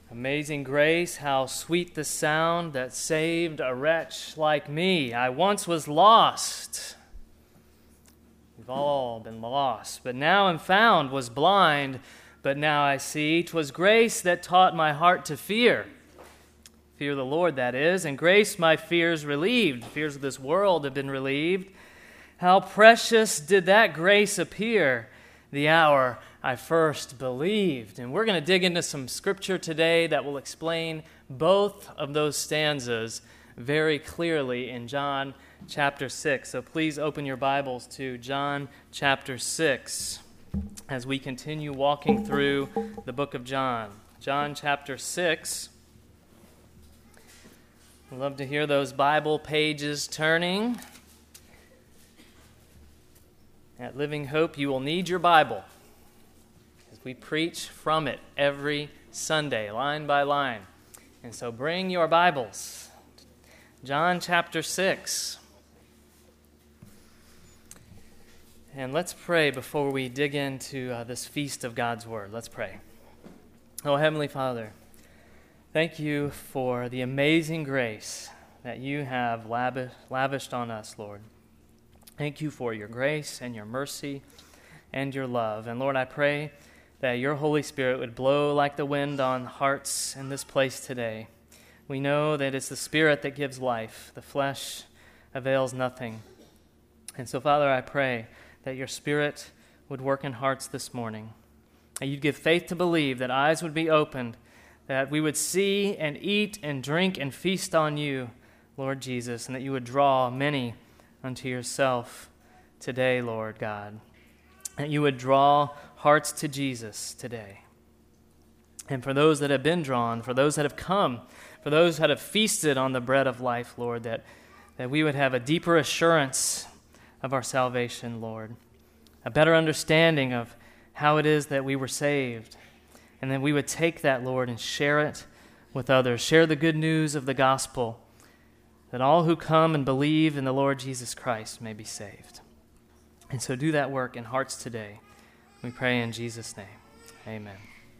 Amazing grace, how sweet the sound that saved a wretch like me. I once was lost. We've all been lost, but now am found, was blind, but now I see. 'Twas grace that taught my heart to fear. Fear the Lord, that is, and grace my fears relieved. Fears of this world have been relieved. How precious did that grace appear the hour I first believed. And we're going to dig into some scripture today that will explain both of those stanzas very clearly in John chapter 6. So please open your Bibles to John chapter 6 as we continue walking through the book of John. John chapter 6. I'd love to hear those Bible pages turning. At Living Hope, you will need your Bible. We preach from it every Sunday, line by line. And so bring your Bibles. John chapter 6. And let's pray before we dig into this feast of God's Word. Let's pray. Oh, Heavenly Father, thank you for the amazing grace that you have lavished on us, Lord. Thank you for your grace and your mercy and your love. And Lord, I pray that your Holy Spirit would blow like the wind on hearts in this place today. We know that it's the Spirit that gives life. The flesh avails nothing. And so, Father, I pray that your Spirit would work in hearts this morning, that you'd give faith to believe, that eyes would be opened, that we would see and eat and drink and feast on you, Lord Jesus, and that you would draw many unto yourself today, Lord God. That you would draw hearts to Jesus today. And for those that have been drawn, for those that have come, for those that have feasted on the bread of life, Lord, that we would have a deeper assurance of our salvation, Lord, a better understanding of how it is that we were saved, and that we would take that, Lord, and share it with others, share the good news of the gospel, that all who come and believe in the Lord Jesus Christ may be saved. And so do that work in hearts today. We pray in Jesus' name. Amen.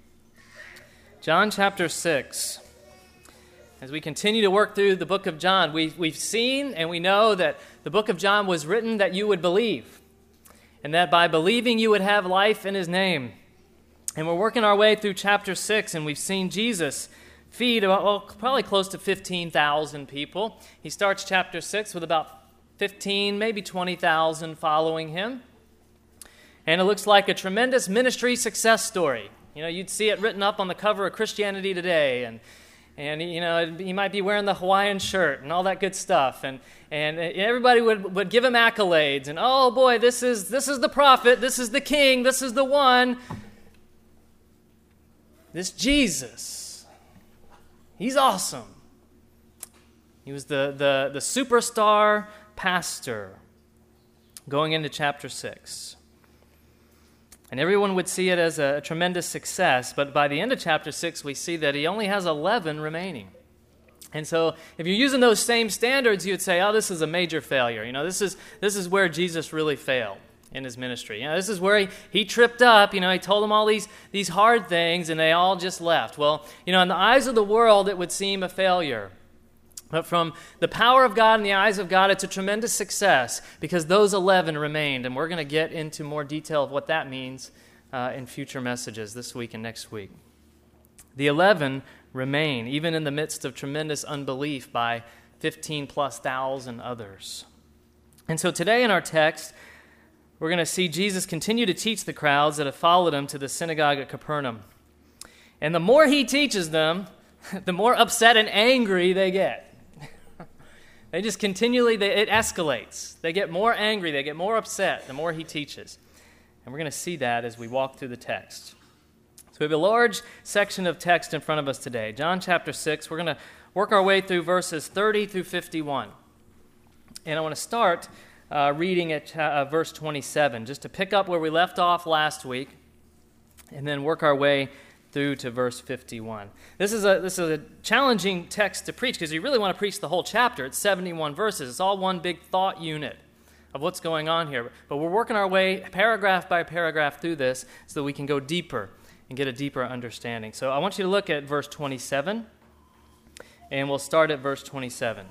John chapter 6. As we continue to work through the book of John, we've seen and we know that the book of John was written that you would believe, and that by believing you would have life in his name. And we're working our way through chapter 6, and we've seen Jesus feed probably close to 15,000 people. He starts chapter 6 with about 15, maybe 20,000 following him. And it looks like a tremendous ministry success story. You know, you'd see it written up on the cover of Christianity Today, and you know, he might be wearing the Hawaiian shirt and all that good stuff, and everybody would give him accolades, and oh boy, this is the prophet, this is the king, this is the one. This Jesus, he's awesome. He was the superstar pastor going into chapter 6. And everyone would see it as a tremendous success, but by the end of chapter 6, we see that he only has 11 remaining. And so if you're using those same standards, you would say, oh, this is a major failure. You know, this is where Jesus really failed in his ministry. You know, this is where he tripped up. You know, he told them all these hard things, and they all just left. Well, you know, in the eyes of the world, it would seem a failure. But from the power of God and the eyes of God, it's a tremendous success because those 11 remained. And we're going to get into more detail of what that means in future messages this week and next week. The 11 remain, even in the midst of tremendous unbelief by 15,000+ others. And so today in our text, we're going to see Jesus continue to teach the crowds that have followed him to the synagogue at Capernaum. And the more he teaches them, the more upset and angry they get. They just continually, it escalates. They get more angry, they get more upset the more he teaches. And we're going to see that as we walk through the text. So we have a large section of text in front of us today. John chapter 6, we're going to work our way through verses 30 through 51. And I want to start reading at verse 27, just to pick up where we left off last week, and then work our way through to verse 51. This is a challenging text to preach because you really want to preach the whole chapter. It's 71 verses. It's all one big thought unit of what's going on here. But we're working our way paragraph by paragraph through this so that we can go deeper and get a deeper understanding. So I want you to look at verse 27, and we'll start at verse 27.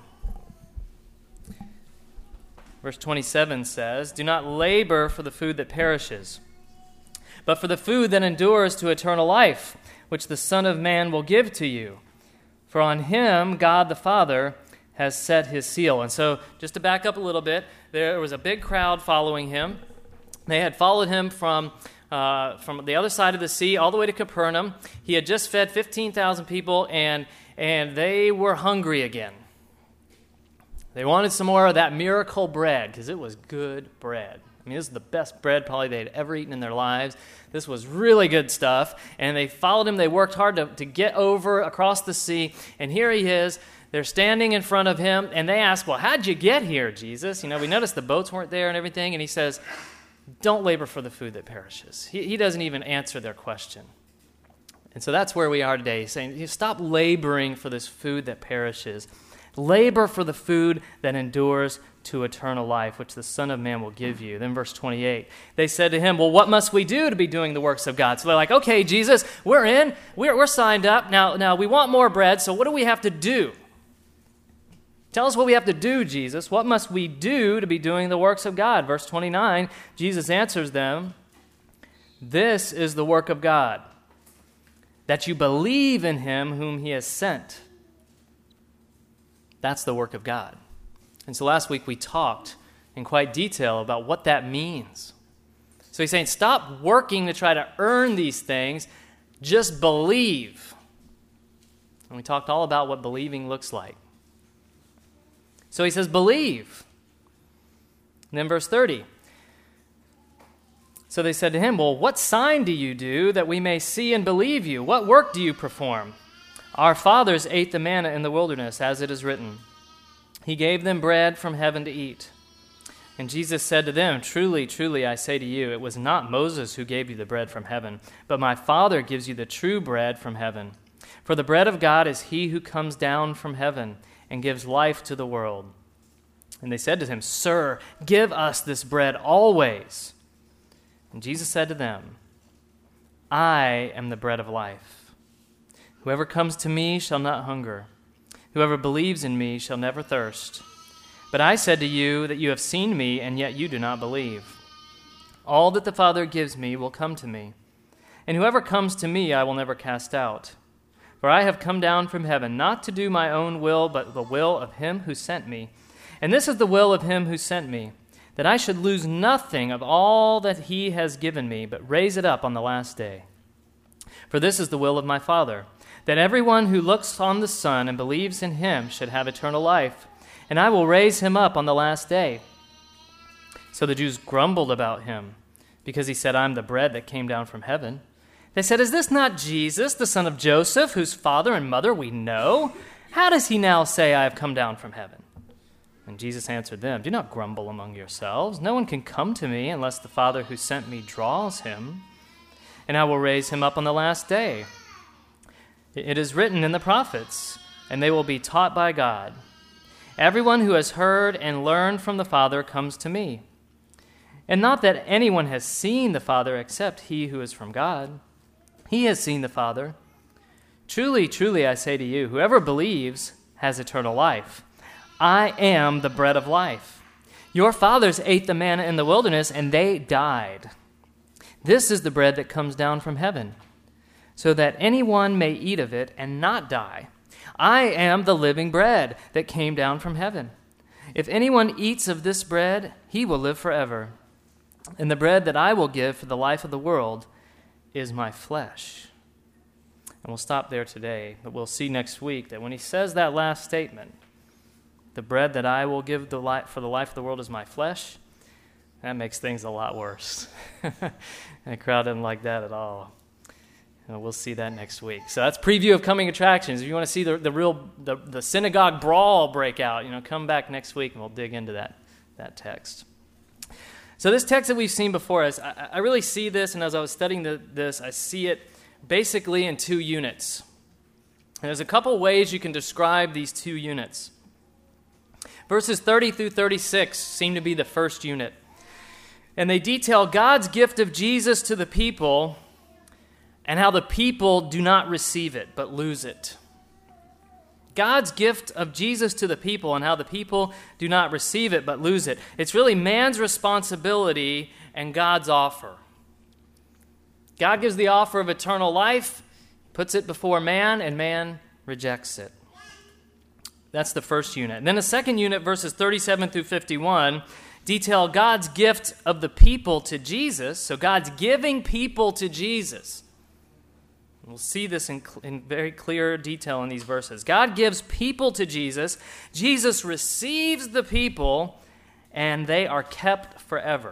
Verse 27 says, "Do not labor for the food that perishes, but for the food that endures to eternal life, which the Son of Man will give to you. For on him God the Father has set his seal." And so, just to back up a little bit, there was a big crowd following him. They had followed him from the other side of the sea all the way to Capernaum. He had just fed 15,000 people, and they were hungry again. They wanted some more of that miracle bread, because it was good bread. I mean, this is the best bread probably they'd ever eaten in their lives. This was really good stuff. And they followed him. They worked hard to get over across the sea. And here he is. They're standing in front of him. And they ask, "Well, how'd you get here, Jesus? We noticed the boats weren't there and everything." And he says, "Don't labor for the food that perishes." He doesn't even answer their question. And so that's where we are today. He's saying, stop laboring for this food that perishes. Labor for the food that endures to eternal life, which the Son of Man will give you. Then verse 28, they said to him, "Well, what must we do to be doing the works of God?" So they're like, "Okay, Jesus, we're in. We're signed up. Now we want more bread, so what do we have to do? Tell us what we have to do, Jesus. What must we do to be doing the works of God?" Verse 29, Jesus answers them, "This is the work of God, that you believe in him whom he has sent." That's the work of God. And so last week we talked in quite detail about what that means. So he's saying, stop working to try to earn these things. Just believe. And we talked all about what believing looks like. So he says, believe. And then verse 30. So they said to him, "Well, what sign do you do that we may see and believe you? What work do you perform? Our fathers ate the manna in the wilderness, as it is written. He gave them bread from heaven to eat." And Jesus said to them, "Truly, truly, I say to you, it was not Moses who gave you the bread from heaven, but my Father gives you the true bread from heaven. For the bread of God is he who comes down from heaven and gives life to the world." And they said to him, "Sir, give us this bread always." And Jesus said to them, "I am the bread of life. Whoever comes to me shall not hunger. Whoever believes in me shall never thirst. But I said to you that you have seen me, and yet you do not believe. All that the Father gives me will come to me, and whoever comes to me I will never cast out. For I have come down from heaven, not to do my own will, but the will of him who sent me. And this is the will of him who sent me, that I should lose nothing of all that he has given me, but raise it up on the last day. For this is the will of my Father, that everyone who looks on the Son and believes in him should have eternal life, and I will raise him up on the last day." So the Jews grumbled about him, because he said, "I'm the bread that came down from heaven." They said, "Is this not Jesus, the son of Joseph, whose father and mother we know? How does he now say, 'I have come down from heaven'?" And Jesus answered them, "Do not grumble among yourselves. No one can come to me unless the Father who sent me draws him, and I will raise him up on the last day. It is written in the prophets, and they will be taught by God. Everyone who has heard and learned from the Father comes to me. And not that anyone has seen the Father except he who is from God. He has seen the Father. Truly, truly, I say to you, whoever believes has eternal life. I am the bread of life. Your fathers ate the manna in the wilderness, and they died. This is the bread that comes down from heaven, so that anyone may eat of it and not die. I am the living bread that came down from heaven. If anyone eats of this bread, he will live forever. And the bread that I will give for the life of the world is my flesh." And we'll stop there today, but we'll see next week that when he says that last statement, the bread that I will give for the life of the world is my flesh, that makes things a lot worse. And the crowd didn't like that at all. We'll see that next week. So that's preview of coming attractions. If you want to see the synagogue brawl break out, come back next week and we'll dig into that text. So this text that we've seen before, I really see this, and as I was studying this, I see it basically in two units. And there's a couple ways you can describe these two units. Verses 30 through 36 seem to be the first unit. And they detail God's gift of Jesus to the people and how the people do not receive it, but lose it. God's gift of Jesus to the people and how the people do not receive it, but lose it. It's really man's responsibility and God's offer. God gives the offer of eternal life, puts it before man, and man rejects it. That's the first unit. And then the second unit, verses 37 through 51, detail God's gift of the people to Jesus. So God's giving people to Jesus. We'll see this in very clear detail in these verses. God gives people to Jesus. Jesus receives the people, and they are kept forever.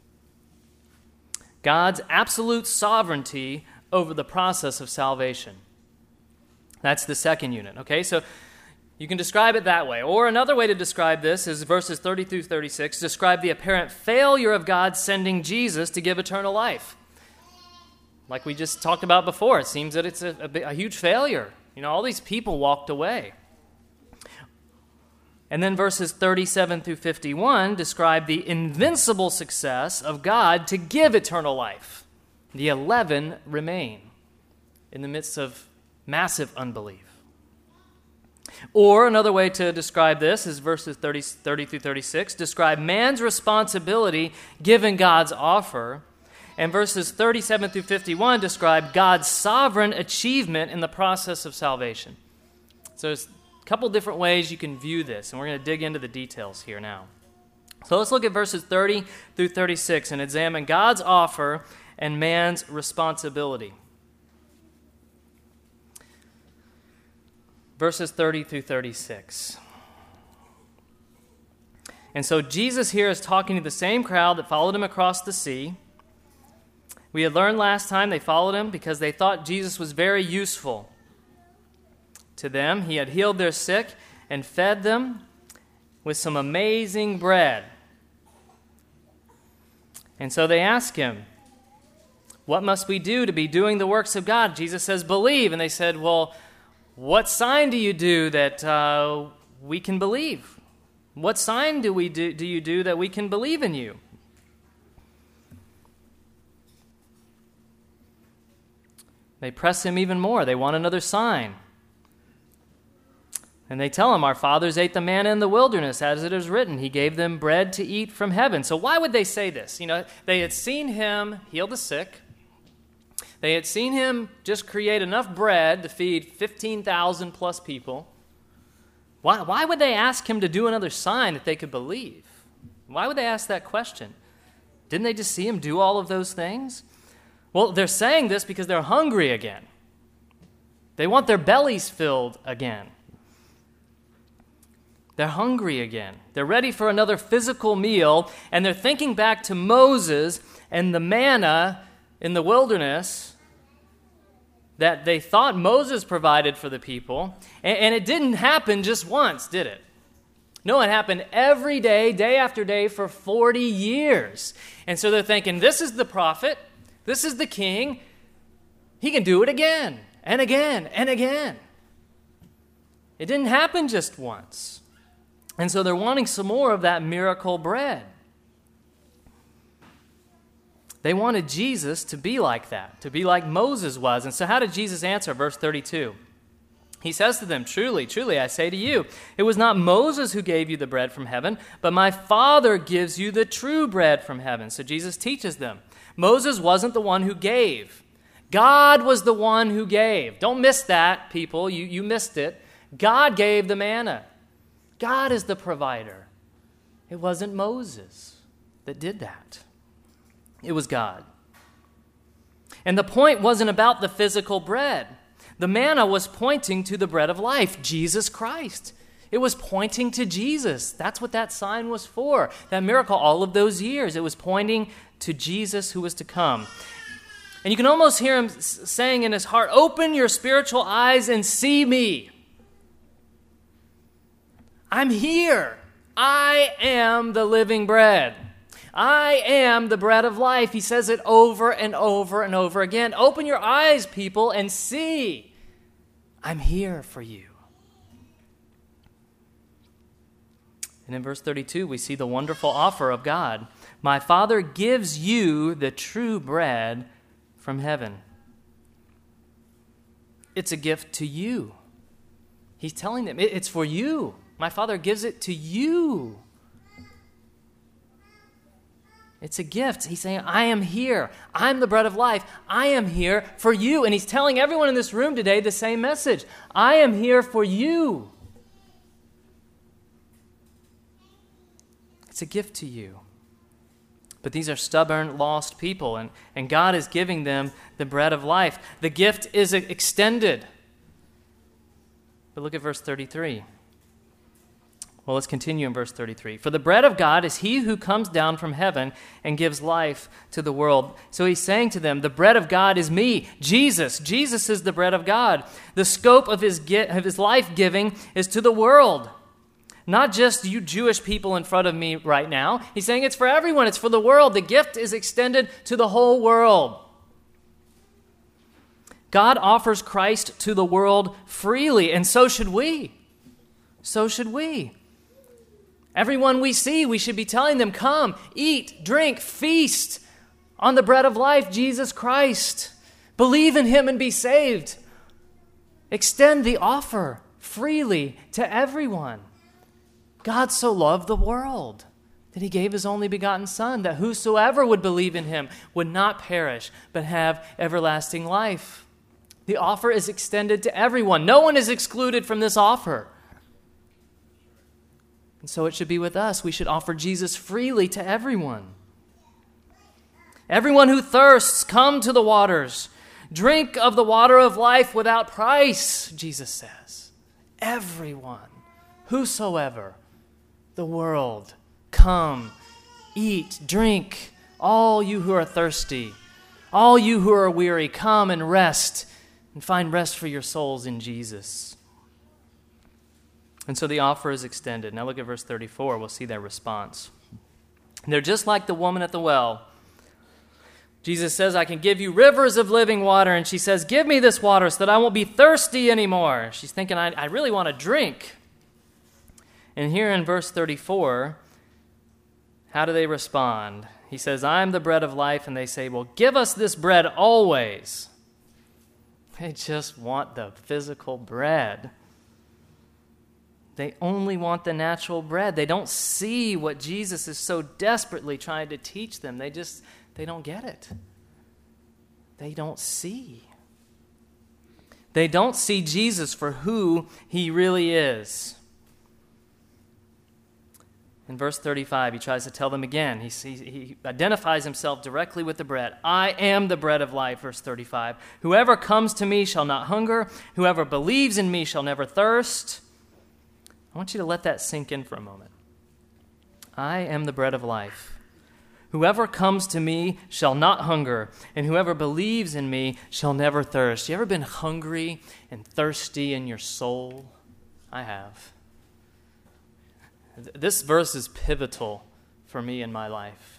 God's absolute sovereignty over the process of salvation. That's the second unit, okay? So you can describe it that way. Or another way to describe this is verses 30 through 36 describe the apparent failure of God sending Jesus to give eternal life. Like we just talked about before, it seems that it's a huge failure. All these people walked away. And then verses 37 through 51 describe the invincible success of God to give eternal life. The 11 remain in the midst of massive unbelief. Or another way to describe this is verses 30 through 36 describe man's responsibility given God's offer. And verses 37 through 51 describe God's sovereign achievement in the process of salvation. So there's a couple different ways you can view this, and we're going to dig into the details here now. So let's look at verses 30 through 36 and examine God's offer and man's responsibility. Verses 30 through 36. And so Jesus here is talking to the same crowd that followed him across the sea. We had learned last time they followed him because they thought Jesus was very useful to them. He had healed their sick and fed them with some amazing bread. And so they ask him, "What must we do to be doing the works of God?" Jesus says, "Believe." And they said, "Well, what sign do you do that we can believe? What sign do you do that we can believe in you?" They press him even more. They want another sign. And they tell him, "Our fathers ate the manna in the wilderness, as it is written. He gave them bread to eat from heaven." So why would they say this? They had seen him heal the sick. They had seen him just create enough bread to feed 15,000 plus people. Why would they ask him to do another sign that they could believe? Why would they ask that question? Didn't they just see him do all of those things? Well, they're saying this because they're hungry again. They want their bellies filled again. They're hungry again. They're ready for another physical meal, and they're thinking back to Moses and the manna in the wilderness that they thought Moses provided for the people. And it didn't happen just once, did it? No, it happened every day, day after day, for 40 years. And so they're thinking, this is the prophet. This is the king. He can do it again and again and again. It didn't happen just once. And so they're wanting some more of that miracle bread. They wanted Jesus to be like that, to be like Moses was. And so how did Jesus answer? Verse 32. He says to them, "Truly, truly, I say to you, it was not Moses who gave you the bread from heaven, but my Father gives you the true bread from heaven." So Jesus teaches them. Moses wasn't the one who gave. God was the one who gave. Don't miss that, people. You missed it. God gave the manna. God is the provider. It wasn't Moses that did that. It was God. And the point wasn't about the physical bread. The manna was pointing to the bread of life, Jesus Christ. It was pointing to Jesus. That's what that sign was for. That miracle, all of those years, it was pointing to Jesus who was to come. And you can almost hear him saying in his heart, "Open your spiritual eyes and see me. I'm here. I am the living bread. I am the bread of life." He says it over and over and over again. Open your eyes, people, and see. I'm here for you. And in verse 32, we see the wonderful offer of God. "My Father gives you the true bread from heaven." it's a gift to you. He's telling them, it's for you. My Father gives it to you. It's a gift. He's saying, I am here. I'm the bread of life. I am here for you. And he's telling everyone in this room today the same message. I am here for you. It's a gift to you. But these are stubborn, lost people, and God is giving them the bread of life. The gift is extended. But look at verse 33. Well, let's continue in verse 33. For the bread of God is he who comes down from heaven and gives life to the world. So he's saying to them, the bread of God is me, Jesus. Jesus is the bread of God. The scope of his life-giving is to the world. Not just you Jewish people in front of me right now. He's saying it's for everyone. It's for the world. The gift is extended to the whole world. God offers Christ to the world freely, and so should we. So should we. Everyone we see, we should be telling them, come, eat, drink, feast on the bread of life, Jesus Christ. Believe in him and be saved. Extend the offer freely to everyone. God so loved the world that he gave his only begotten Son, that whosoever would believe in him would not perish, but have everlasting life. The offer is extended to everyone. No one is excluded from this offer. And so it should be with us. We should offer Jesus freely to everyone. Everyone who thirsts, come to the waters. Drink of the water of life without price, Jesus says. Everyone, whosoever, the world, come, eat, drink. All you who are thirsty, all you who are weary, come and rest and find rest for your souls in Jesus. And so the offer is extended. Now look at verse 34. We'll see their response. They're just like the woman at the well. Jesus says, I can give you rivers of living water. And she says, give me this water so that I won't be thirsty anymore. She's thinking, I really want to drink. And here in verse 34, how do they respond? He says, I am the bread of life. And they say, well, give us this bread always. They just want the physical bread. They only want the natural bread. They don't see what Jesus is so desperately trying to teach them. They don't get it. They don't see. They don't see Jesus for who he really is. In verse 35, he tries to tell them again. He identifies himself directly with the bread. I am the bread of life, verse 35. Whoever comes to me shall not hunger. Whoever believes in me shall never thirst. I want you to let that sink in for a moment. I am the bread of life. Whoever comes to me shall not hunger, and whoever believes in me shall never thirst. You ever been hungry and thirsty in your soul? I have. This verse is pivotal for me in my life.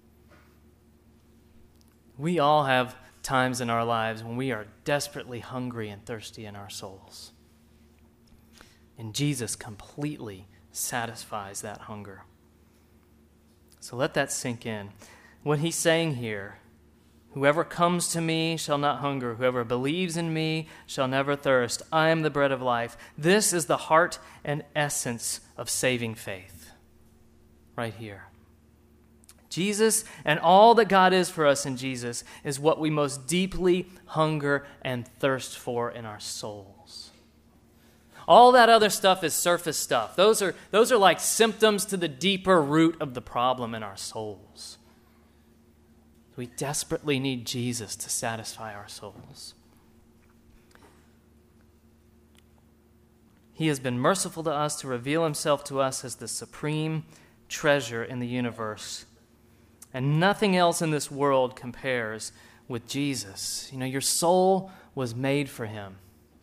We all have times in our lives when we are desperately hungry and thirsty in our souls. And Jesus completely satisfies that hunger. So let that sink in. What he's saying here, whoever comes to me shall not hunger. Whoever believes in me shall never thirst. I am the bread of life. This is the heart and essence of saving faith. Right here. Jesus and all that God is for us in Jesus is what we most deeply hunger and thirst for in our souls. All that other stuff is surface stuff. Those are like symptoms to the deeper root of the problem in our souls. We desperately need Jesus to satisfy our souls. He has been merciful to us to reveal himself to us as the supreme treasure in the universe. And nothing else in this world compares with Jesus. You know, your soul was made for him.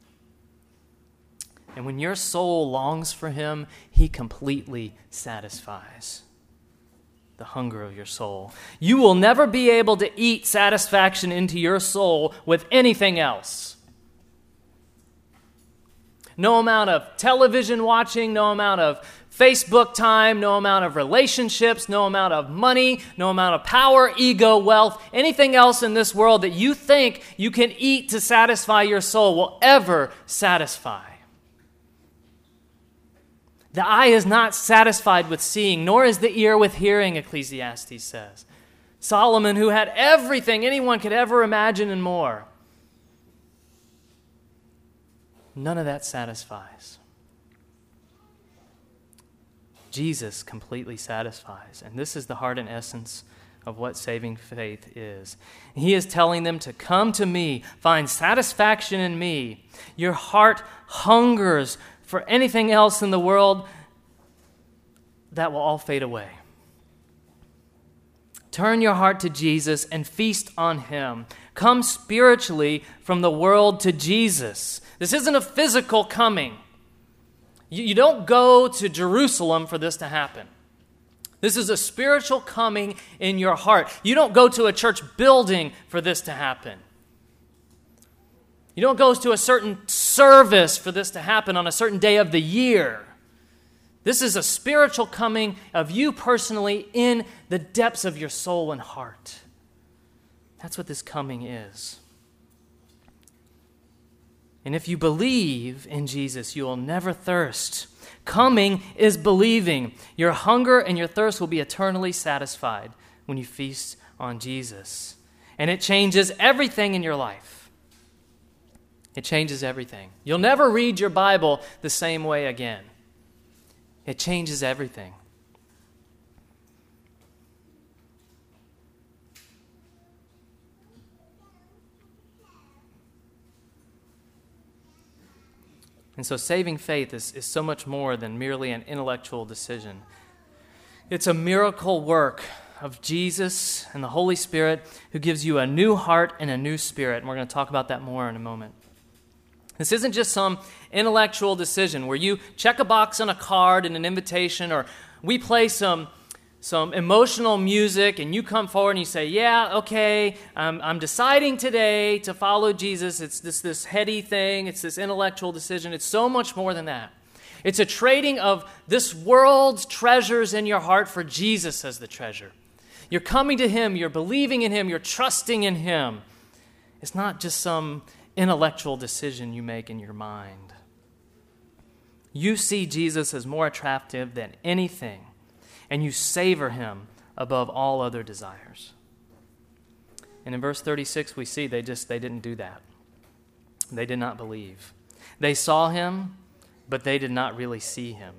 And when your soul longs for him, he completely satisfies the hunger of your soul. You will never be able to eat satisfaction into your soul with anything else. no amount of television watching, no amount of Facebook time, no amount of relationships, no amount of money, no amount of power, ego, wealth, anything else in this world that you think you can eat to satisfy your soul will ever satisfy. The eye is not satisfied with seeing, nor is the ear with hearing, Ecclesiastes says. Solomon, who had everything anyone could ever imagine and more, none of that satisfies. Jesus completely satisfies. And this is the heart and essence of what saving faith is. He is telling them to come to me, find satisfaction in me. Your heart hungers for anything else in the world, that will all fade away. Turn your heart to Jesus and feast on him. Come spiritually from the world to Jesus. This isn't a physical coming. You don't go to Jerusalem for this to happen. This is a spiritual coming in your heart. You don't go to a church building for this to happen. You don't go to a certain service for this to happen on a certain day of the year. This is a spiritual coming of you personally in the depths of your soul and heart. That's what this coming is. And if you believe in Jesus, you will never thirst. Coming is believing. Your hunger and your thirst will be eternally satisfied when you feast on Jesus. And it changes everything in your life. It changes everything. You'll never read your Bible the same way again. It changes everything. And so saving faith is so much more than merely an intellectual decision. It's a miracle work of Jesus and the Holy Spirit who gives you a new heart and a new spirit. And we're going to talk about that more in a moment. This isn't just some intellectual decision where you check a box on a card in an invitation, or we play some emotional music and you come forward and you say, yeah, okay, I'm deciding today to follow Jesus. It's this heady thing. It's this intellectual decision. It's so much more than that. It's a trading of this world's treasures in your heart for Jesus as the treasure. You're coming to him. You're believing in him. You're trusting in him. It's not just some intellectual decision you make in your mind. You see Jesus as more attractive than anything, and you savor him above all other desires. And in verse 36, we see they didn't do that. They did not believe. They saw him, but they did not really see him.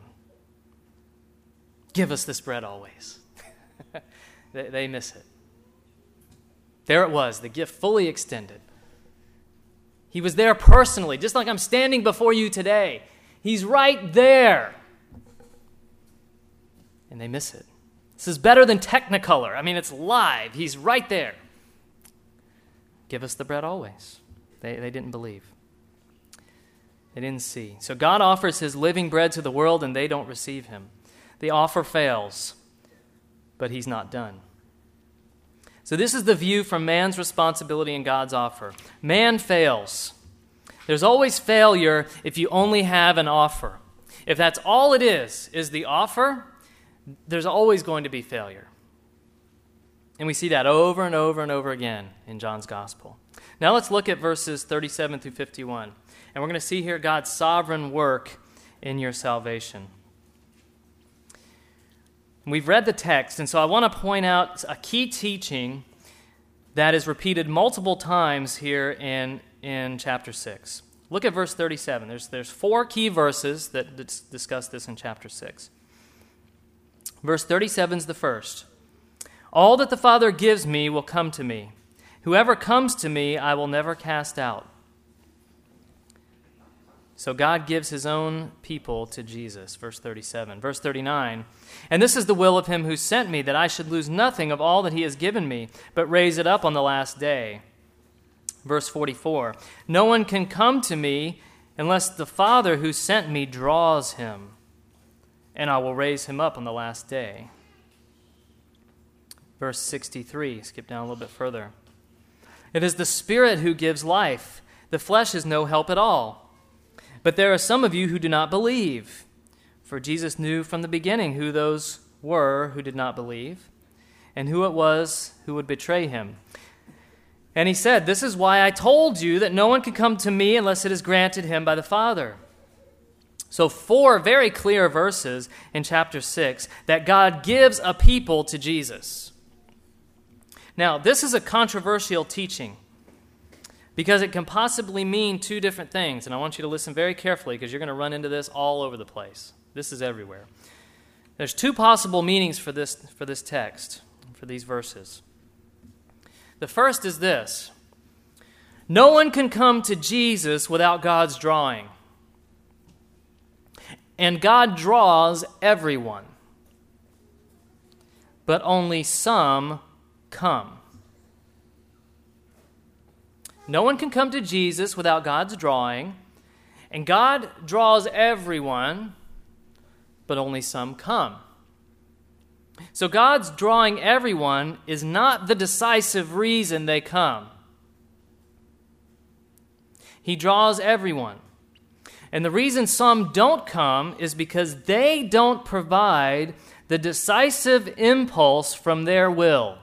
Give us this bread always. They miss it. There it was, the gift fully extended. He was there personally, just like I'm standing before you today. He's right there. And they miss it. This is better than Technicolor. I mean, it's live. He's right there. Give us the bread always. They didn't believe. They didn't see. So God offers his living bread to the world, and they don't receive him. The offer fails, but he's not done. So this is the view from man's responsibility in God's offer. Man fails. There's always failure if you only have an offer. If that's all it is the offer, there's always going to be failure. And we see that over and over and over again in John's gospel. Now let's look at verses 37 through 51. And we're going to see here God's sovereign work in your salvation. We've read the text, and so I want to point out a key teaching that is repeated multiple times here in chapter 6. Look at verse 37. There's 4 key verses that discuss this in chapter 6. Verse 37 is the first. All that the Father gives me will come to me. Whoever comes to me, I will never cast out. So God gives his own people to Jesus, verse 37. Verse 39, and this is the will of him who sent me, that I should lose nothing of all that he has given me, but raise it up on the last day. Verse 44, no one can come to me unless the Father who sent me draws him, and I will raise him up on the last day. Verse 63, skip down a little bit further. It is the Spirit who gives life. The flesh is no help at all. But there are some of you who do not believe. For Jesus knew from the beginning who those were who did not believe, and who it was who would betray him. And he said, "This is why I told you that no one can come to me unless it is granted him by the Father." So 4 very clear verses in chapter 6 that God gives a people to Jesus. Now, this is a controversial teaching because it can possibly mean 2 different things, and I want you to listen very carefully because you're going to run into this all over the place. This is everywhere. There's 2 possible meanings for this text, for these verses. The first is this: no one can come to Jesus without God's drawing. And God draws everyone, but only some come. No one can come to Jesus without God's drawing, and God draws everyone, but only some come. So God's drawing everyone is not the decisive reason they come. He draws everyone. And the reason some don't come is because they don't provide the decisive impulse from their will.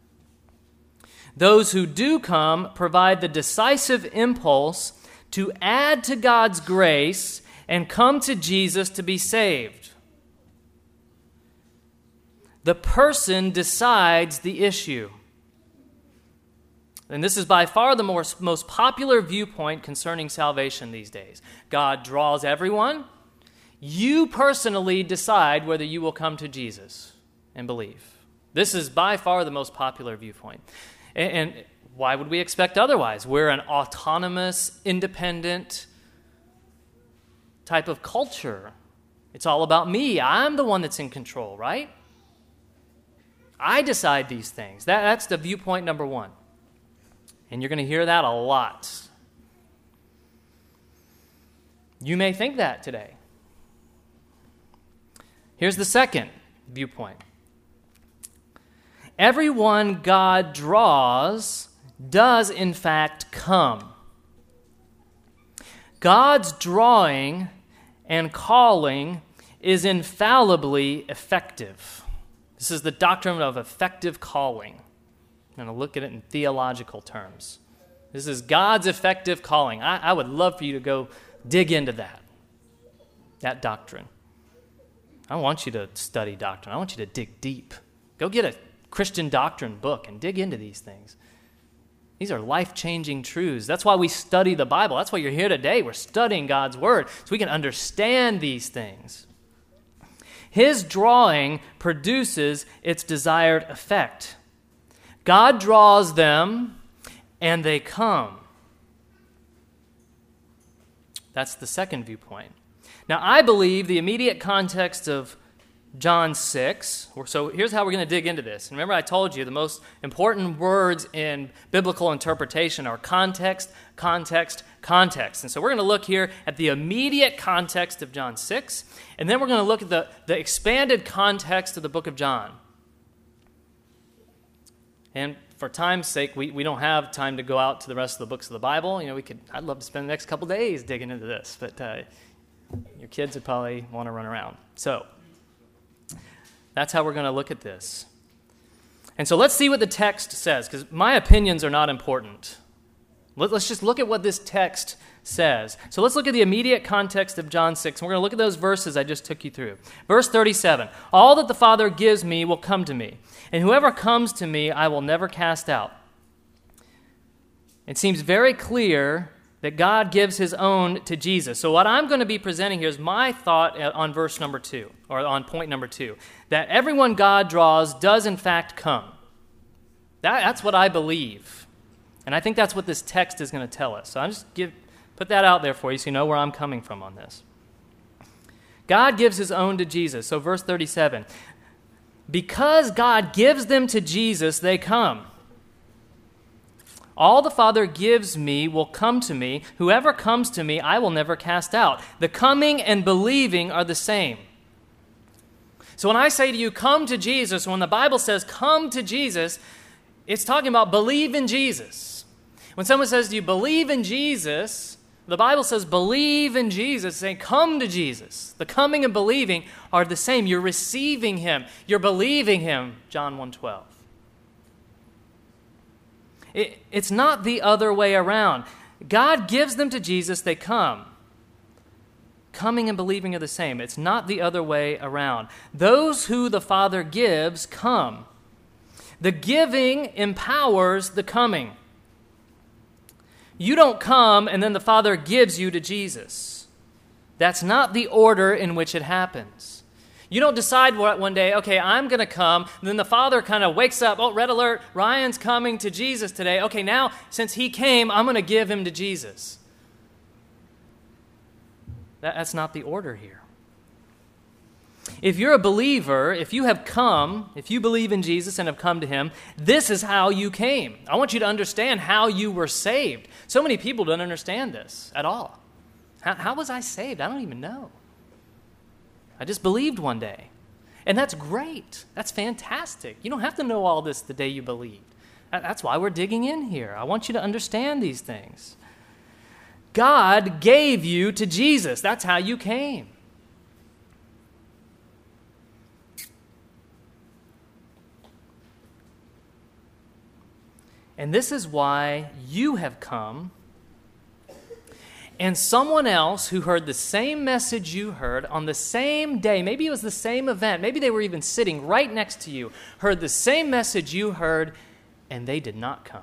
Those who do come provide the decisive impulse to add to God's grace and come to Jesus to be saved. The person decides the issue. And this is by far the most popular viewpoint concerning salvation these days. God draws everyone. You personally decide whether you will come to Jesus and believe. This is by far the most popular viewpoint. And why would we expect otherwise? We're an autonomous, independent type of culture. It's all about me. I'm the one that's in control, right? I decide these things. That's the viewpoint number 1. And you're going to hear that a lot. You may think that today. Here's the second viewpoint. Everyone God draws does in fact come. God's drawing and calling is infallibly effective. This is the doctrine of effective calling. I'm going to look at it in theological terms. This is God's effective calling. I would love for you to go dig into that doctrine. I don't want you to study doctrine. I want you to dig deep. Go get a Christian doctrine book and dig into these things. These are life-changing truths. That's why we study the Bible. That's why you're here today. We're studying God's Word so we can understand these things. His drawing produces its desired effect. God draws them, and they come. That's the second viewpoint. Now, I believe the immediate context of John 6, so here's how we're going to dig into this. And remember, I told you the most important words in biblical interpretation are context, context, context. And so we're going to look here at the immediate context of John 6, and then we're going to look at the expanded context of the book of John. And for time's sake, we don't have time to go out to the rest of the books of the Bible. I'd love to spend the next couple days digging into this, but your kids would probably want to run around. So that's how we're going to look at this. And so let's see what the text says, because my opinions are not important. Let's just look at what this text says. So let's look at the immediate context of John 6, and we're going to look at those verses I just took you through. Verse 37, "All that the Father gives me will come to me, and whoever comes to me I will never cast out." It seems very clear that God gives his own to Jesus. So what I'm going to be presenting here is my thought on verse number 2, or on point number 2, that everyone God draws does in fact come. That's what I believe. And I think that's what this text is going to tell us. So I'm just put that out there for you so you know where I'm coming from on this. God gives his own to Jesus. So verse 37, because God gives them to Jesus, they come. All the Father gives me will come to me. Whoever comes to me, I will never cast out. The coming and believing are the same. So when I say to you, come to Jesus, when the Bible says come to Jesus, it's talking about believe in Jesus. When someone says to you, believe in Jesus, The Bible says believe in Jesus, saying come to Jesus. The coming and believing are the same. You're receiving him. You're believing him, John 1:12. It's not the other way around. God gives them to Jesus, they come. Coming and believing are the same. It's not the other way around. Those who the Father gives come. The giving empowers the coming. You don't come and then the Father gives you to Jesus. That's not the order in which it happens. You don't decide one day, okay, I'm going to come, and then the Father kind of wakes up, oh, red alert, Ryan's coming to Jesus today. Okay, now, since he came, I'm going to give him to Jesus. That's not the order here. If you're a believer, if you have come, if you believe in Jesus and have come to him, this is how you came. I want you to understand how you were saved. So many people don't understand this at all. How was I saved? I don't even know. I just believed one day. And that's great. That's fantastic. You don't have to know all this the day you believed. That's why we're digging in here. I want you to understand these things. God gave you to Jesus. That's how you came. And this is why you have come, and someone else who heard the same message you heard on the same day, maybe it was the same event, maybe they were even sitting right next to you, heard the same message you heard, and they did not come.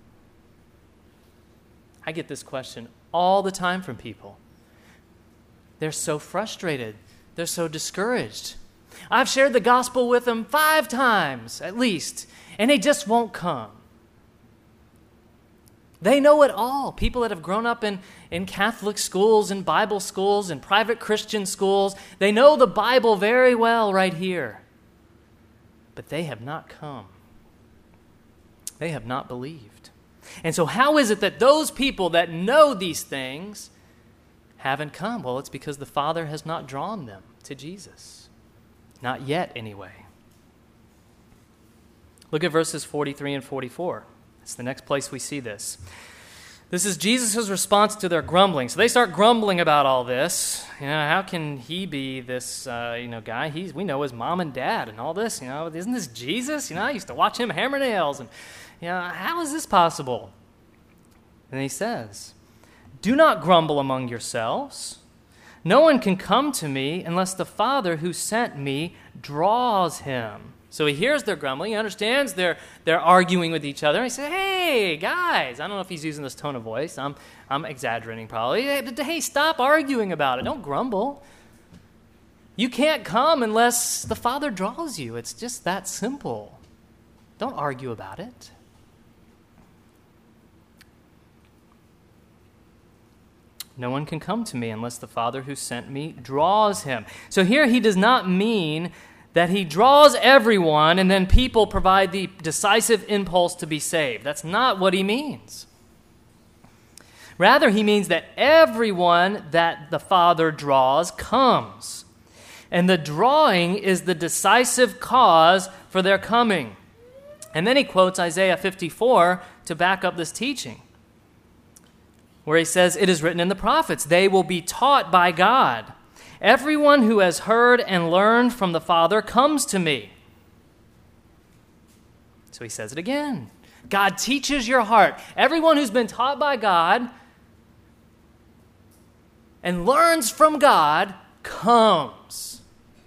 I get this question all the time from people. They're so frustrated. They're so discouraged. I've shared the gospel with them 5 times at least, and they just won't come. They know it all. People that have grown up in Catholic schools and Bible schools and private Christian schools, they know the Bible very well right here. But they have not come. They have not believed. And so how is it that those people that know these things haven't come? Well, it's because the Father has not drawn them to Jesus. Not yet, anyway. Look at verses 43 and 44. It's the next place we see this. This is Jesus' response to their grumbling. So they start grumbling about all this. How can he be this, guy? We know his mom and dad and all this. Isn't this Jesus? I used to watch him hammer nails. And, how is this possible? And he says, do not grumble among yourselves. No one can come to me unless the Father who sent me draws him. So he hears their grumbling. He understands they're arguing with each other. And he says, hey, guys. I don't know if he's using this tone of voice. I'm exaggerating probably. Hey, stop arguing about it. Don't grumble. You can't come unless the Father draws you. It's just that simple. Don't argue about it. No one can come to me unless the Father who sent me draws him. So here he does not mean that he draws everyone and then people provide the decisive impulse to be saved. That's not what he means. Rather, he means that everyone that the Father draws comes. And the drawing is the decisive cause for their coming. And then he quotes Isaiah 54 to back up this teaching, where he says, it is written in the prophets, they will be taught by God. Everyone who has heard and learned from the Father comes to me. So he says it again. God teaches your heart. Everyone who's been taught by God and learns from God comes.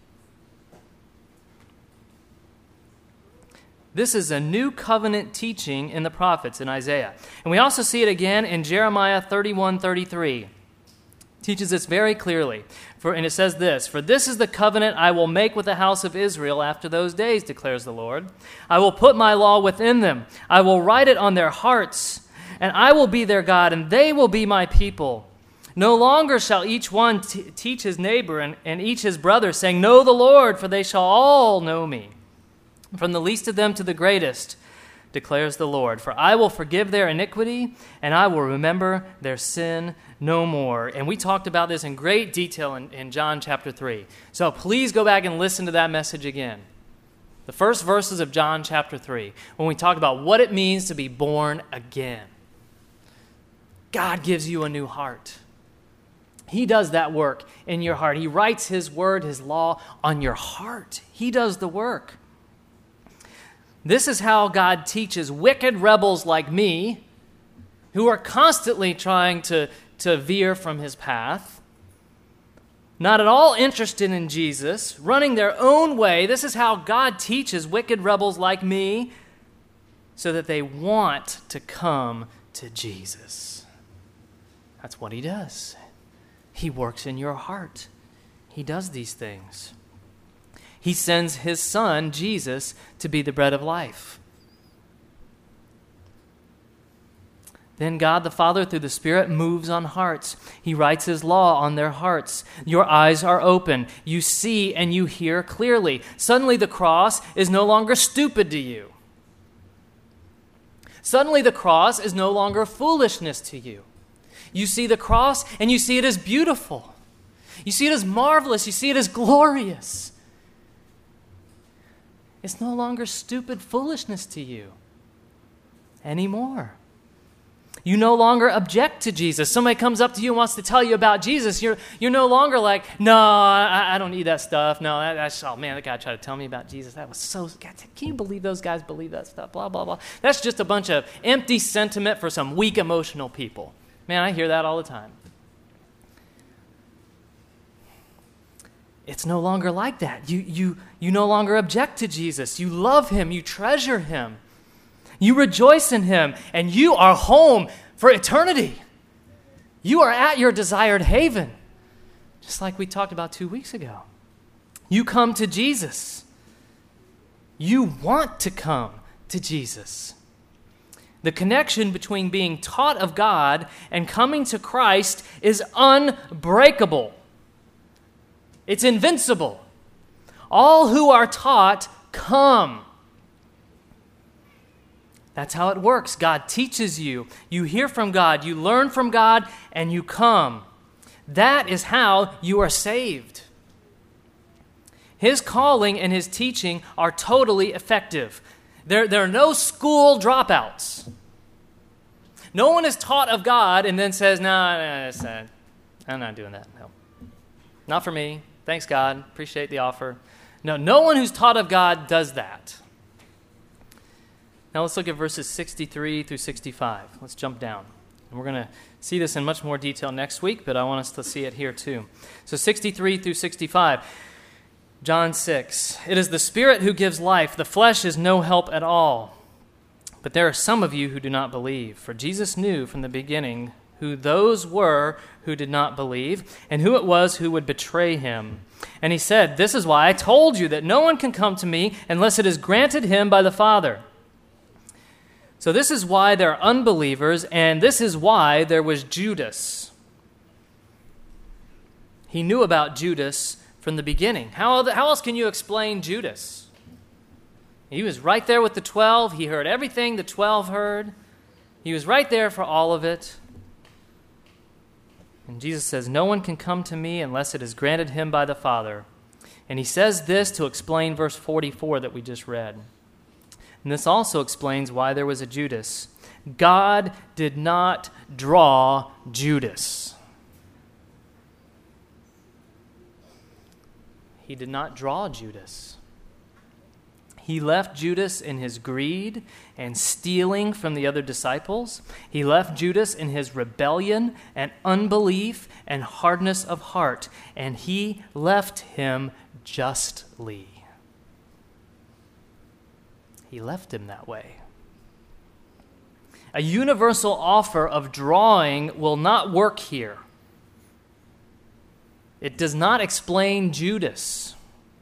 This is a new covenant teaching in the prophets in Isaiah. And we also see it again in Jeremiah 31:33. Teaches this very clearly. And it says this, for this is the covenant I will make with the house of Israel after those days, declares the Lord. I will put my law within them. I will write it on their hearts, and I will be their God, and they will be my people. No longer shall each one teach his neighbor and each his brother, saying, know the Lord, for they shall all know me. From the least of them to the greatest, declares the Lord. For I will forgive their iniquity, and I will remember their sin no more. And we talked about this in great detail in John chapter 3. So please go back and listen to that message again. The first verses of John chapter 3, when we talk about what it means to be born again. God gives you a new heart. He does that work in your heart. He writes His word, His law on your heart. He does the work. This is how God teaches wicked rebels like me, who are constantly trying to veer from His path, not at all interested in Jesus, running their own way. This is how God teaches wicked rebels like me so that they want to come to Jesus. That's what He does. He works in your heart. He does these things. He sends His Son, Jesus, to be the bread of life. Then God the Father, through the Spirit, moves on hearts. He writes His law on their hearts. Your eyes are open. You see and you hear clearly. Suddenly the cross is no longer stupid to you. Suddenly the cross is no longer foolishness to you. You see the cross and you see it as beautiful. You see it as marvelous. You see it as glorious. It's no longer stupid foolishness to you anymore. You no longer object to Jesus. Somebody comes up to you and wants to tell you about Jesus. You're no longer like, no, I don't need that stuff. No, that's, oh man, that guy tried to tell me about Jesus. That was so, God, can you believe those guys believe that stuff? Blah, blah, blah. That's just a bunch of empty sentiment for some weak emotional people. Man, I hear that all the time. It's no longer like that. You no longer object to Jesus. You love Him. You treasure Him. You rejoice in Him. And you are home for eternity. You are at your desired haven. Just like we talked about 2 weeks ago. You come to Jesus. You want to come to Jesus. The connection between being taught of God and coming to Christ is unbreakable. It's invincible. All who are taught come. That's how it works. God teaches you. You hear from God. You learn from God, and you come. That is how you are saved. His calling and His teaching are totally effective. There are no school dropouts. No one is taught of God and then says, no, I'm not doing that. No, not for me. Thanks, God. Appreciate the offer. No one who's taught of God does that. Now let's look at verses 63 through 65. Let's jump down. And we're going to see this in much more detail next week, but I want us to see it here too. So 63 through 65. John 6. It is the Spirit who gives life. The flesh is no help at all. But there are some of you who do not believe. For Jesus knew from the beginning who those were who did not believe, and who it was who would betray Him. And He said, this is why I told you that no one can come to me unless it is granted him by the Father. So this is why there are unbelievers, and this is why there was Judas. He knew about Judas from the beginning. How else can you explain Judas? He was right there with the 12. He heard everything the 12 heard. He was right there for all of it. And Jesus says, no one can come to me unless it is granted him by the Father. And He says this to explain verse 44 that we just read. And this also explains why there was a Judas. God did not draw Judas. He did not draw Judas. He left Judas in his greed and stealing from the other disciples. He left Judas in his rebellion and unbelief and hardness of heart. And He left him justly. He left him that way. A universal offer of drawing will not work here. It does not explain Judas.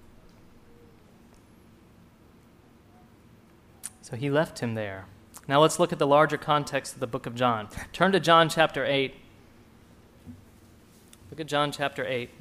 So He left him there. Now let's look at the larger context of the book of John. Turn to John chapter 8. Look at John chapter 8.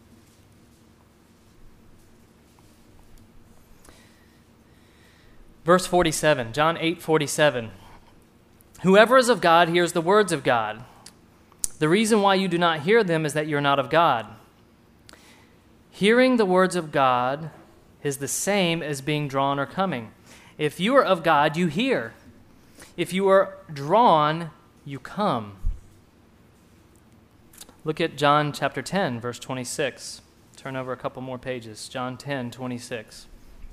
Verse 47, John 8:47. Whoever is of God hears the words of God. The reason why you do not hear them is that you're not of God. Hearing the words of God is the same as being drawn or coming. If you are of God, you hear. If you are drawn, you come. Look at John chapter 10, verse 26. Turn over a couple more pages. John 10, 26.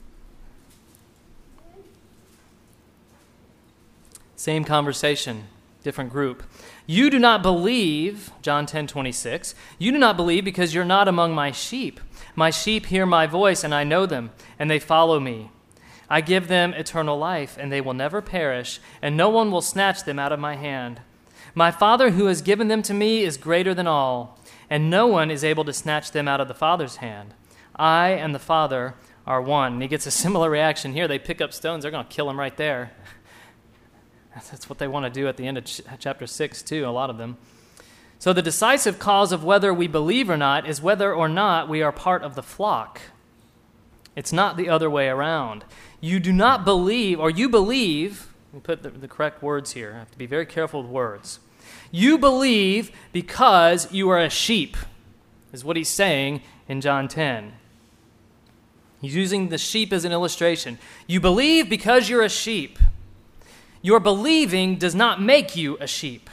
Same conversation, different group. You do not believe, John 10, 26, you do not believe because you're not among my sheep. My sheep hear my voice, and I know them, and they follow me. I give them eternal life, and they will never perish, and no one will snatch them out of my hand. My Father who has given them to me is greater than all, and no one is able to snatch them out of the Father's hand. I and the Father are one. And he gets a similar reaction here. They pick up stones. They're going to kill him right there. That's what they want to do at the end of chapter 6, too, a lot of them. So the decisive cause of whether we believe or not is whether or not we are part of the flock. It's not the other way around. You do not believe, or you believe, let me put the correct words here. I have to be very careful with words. You believe because you are a sheep, is what he's saying in John 10. He's using the sheep as an illustration. You believe because you're a sheep. Your believing does not make you a sheep.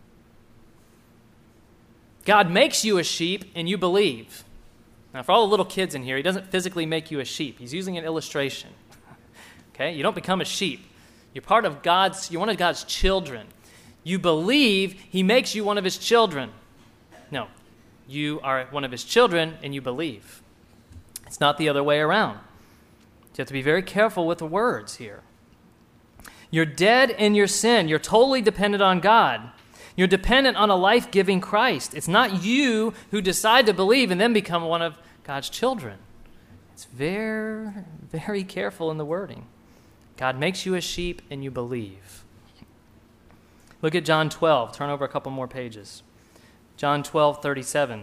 God makes you a sheep and you believe. Now, for all the little kids in here, he doesn't physically make you a sheep. He's using an illustration. Okay? You don't become a sheep. You're you're one of God's children. You believe he makes you one of his children. No, you are one of his children and you believe. It's not the other way around. You have to be very careful with the words here. You're dead in your sin. You're totally dependent on God. You're dependent on a life-giving Christ. It's not you who decide to believe and then become one of God's children. It's very, very careful in the wording. God makes you a sheep and you believe. Look at John 12. Turn over a couple more pages. John 12:37.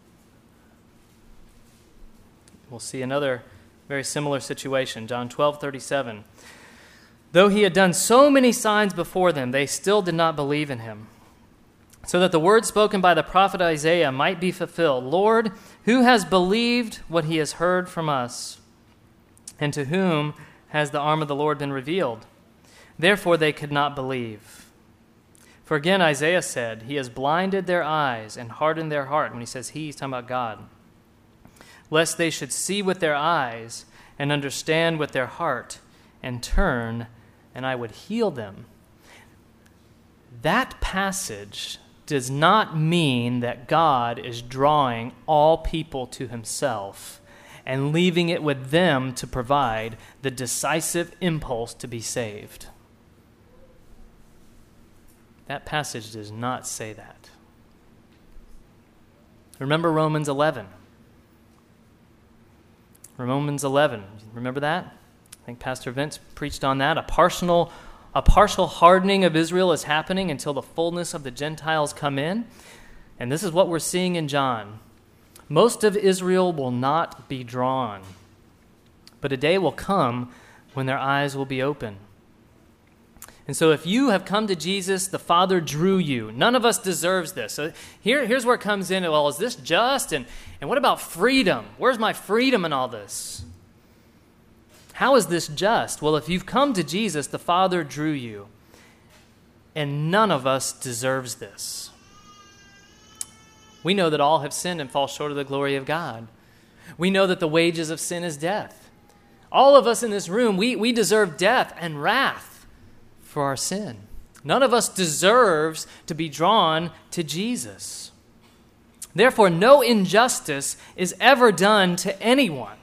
We'll see another very similar situation. John 12:37. Though he had done so many signs before them, they still did not believe in him. So that the word spoken by the prophet Isaiah might be fulfilled. Lord, who has believed what he has heard from us? And to whom has the arm of the Lord been revealed? Therefore they could not believe. For again Isaiah said, he has blinded their eyes and hardened their heart. When he says he, he's talking about God. Lest they should see with their eyes and understand with their heart and turn, and I would heal them. That passage does not mean that God is drawing all people to himself and leaving it with them to provide the decisive impulse to be saved. That passage does not say that. Remember Romans 11. Romans 11, remember that? I think Pastor Vince preached on that. A partial hardening of Israel is happening until the fullness of the Gentiles come in. And this is what we're seeing in John. Most of Israel will not be drawn, but a day will come when their eyes will be open. And so if you have come to Jesus, the Father drew you. None of us deserves this. So here's where it comes in. Well, is this just? And what about freedom? Where's my freedom in all this? How is this just? Well, if you've come to Jesus, the Father drew you. And none of us deserves this. We know that all have sinned and fall short of the glory of God. We know that the wages of sin is death. All of us in this room, we deserve death and wrath for our sin. None of us deserves to be drawn to Jesus. Therefore, no injustice is ever done to anyone.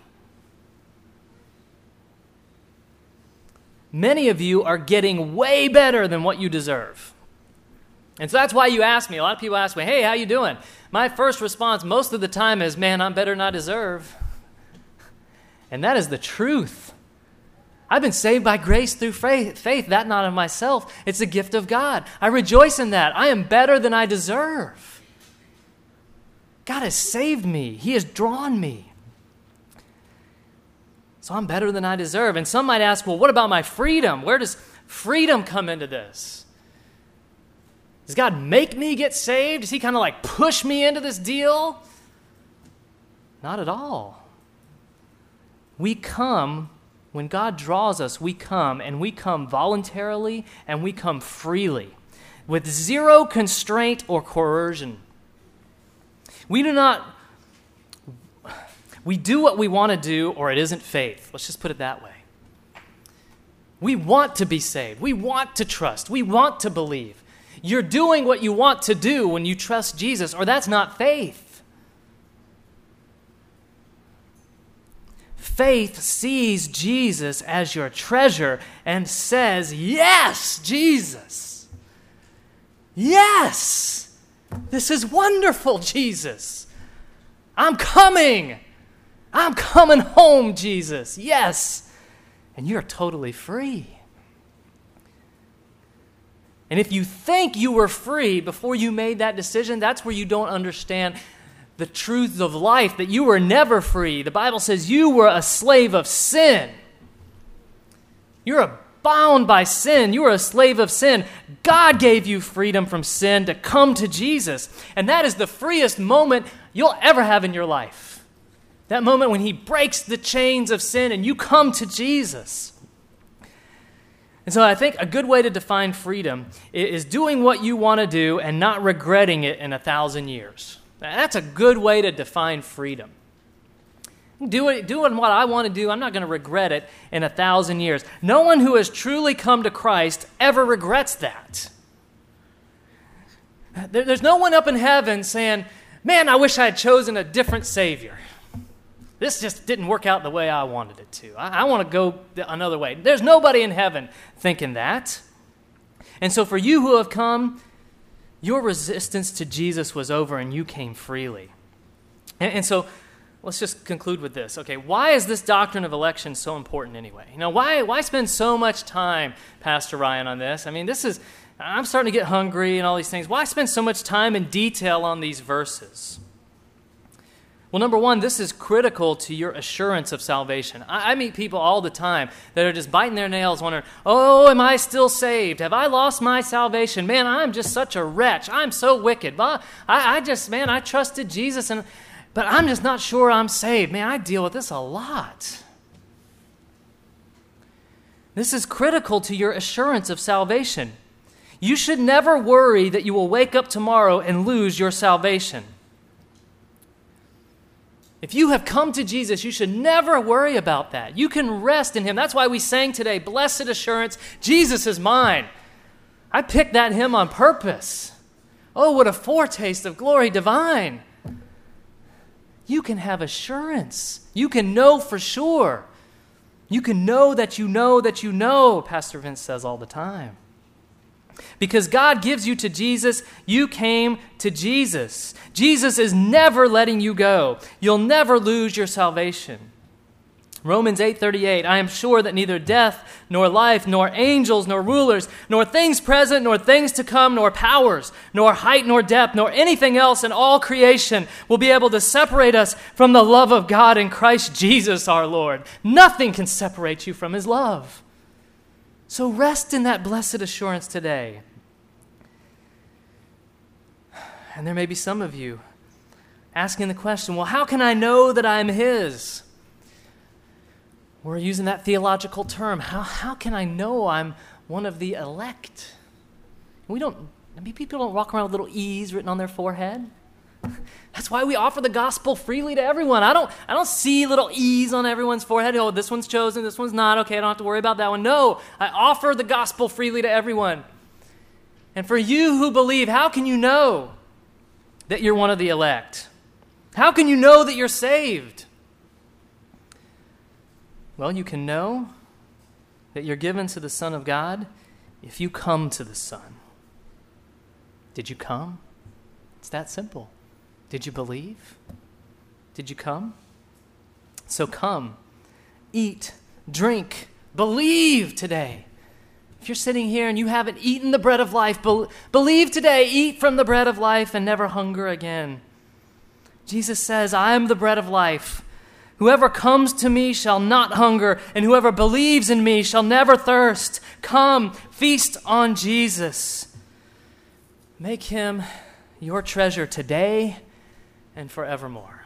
Many of you are getting way better than what you deserve. And so that's why you ask me. A lot of people ask me, hey, how you doing? My first response most of the time is, man, I'm better than I deserve. And that is the truth. I've been saved by grace through faith, that not of myself. It's a gift of God. I rejoice in that. I am better than I deserve. God has saved me. He has drawn me. So I'm better than I deserve. And some might ask, well, what about my freedom? Where does freedom come into this? Does God make me get saved? Does he kind of like push me into this deal? Not at all. We come, when God draws us, we come, and we come voluntarily, and we come freely, with zero constraint or coercion. We do what we want to do, or it isn't faith. Let's just put it that way. We want to be saved. We want to trust. We want to believe. You're doing what you want to do when you trust Jesus, or that's not faith. Faith sees Jesus as your treasure and says, yes, Jesus. Yes, this is wonderful, Jesus. I'm coming. I'm coming home, Jesus. Yes. And you're totally free. And if you think you were free before you made that decision, that's where you don't understand the truths of life, that you were never free. The Bible says you were a slave of sin. You're bound by sin. You were a slave of sin. God gave you freedom from sin to come to Jesus. And that is the freest moment you'll ever have in your life. That moment when he breaks the chains of sin and you come to Jesus. And so I think a good way to define freedom is doing what you want to do and not regretting it in 1,000 years. That's a good way to define freedom. Doing what I want to do, I'm not going to regret it in 1,000 years. No one who has truly come to Christ ever regrets that. There's no one up in heaven saying, man, I wish I had chosen a different Savior. This just didn't work out the way I wanted it to. I want to go another way. There's nobody in heaven thinking that. And so for you who have come, your resistance to Jesus was over and you came freely. And so let's just conclude with this. Okay, why is this doctrine of election so important anyway? You know, why spend so much time, Pastor Ryan, on this? I mean, I'm starting to get hungry and all these things. Why spend so much time and detail on these verses? Well, number one, this is critical to your assurance of salvation. I meet people all the time that are just biting their nails wondering, oh, am I still saved? Have I lost my salvation? Man, I'm just such a wretch. I'm so wicked. I trusted Jesus, but I'm just not sure I'm saved. Man, I deal with this a lot. This is critical to your assurance of salvation. You should never worry that you will wake up tomorrow and lose your salvation. If you have come to Jesus, you should never worry about that. You can rest in him. That's why we sang today, blessed assurance, Jesus is mine. I picked that hymn on purpose. Oh, what a foretaste of glory divine. You can have assurance. You can know for sure. You can know that you know that you know, Pastor Vince says all the time. Because God gives you to Jesus, you came to Jesus. Jesus is never letting you go. You'll never lose your salvation. Romans 8:38, I am sure that neither death, nor life, nor angels, nor rulers, nor things present, nor things to come, nor powers, nor height, nor depth, nor anything else in all creation will be able to separate us from the love of God in Christ Jesus our Lord. Nothing can separate you from his love. So rest in that blessed assurance today. And there may be some of you asking the question, well, how can I know that I'm his? We're using that theological term. How can I know I'm one of the elect? People don't walk around with little E's written on their forehead. That's why we offer the gospel freely to everyone. I don't see little E's on everyone's forehead. Oh, this one's chosen, this one's not. Okay, I don't have to worry about that one. No, I offer the gospel freely to everyone. And for you who believe, how can you know that you're one of the elect? How can you know that you're saved? Well, you can know that you're given to the Son of God if you come to the Son. Did you come? It's that simple. Did you believe? Did you come? So come, eat, drink, believe today. If you're sitting here and you haven't eaten the bread of life, believe today, eat from the bread of life and never hunger again. Jesus says, I am the bread of life. Whoever comes to me shall not hunger, and whoever believes in me shall never thirst. Come, feast on Jesus. Make him your treasure today and forevermore.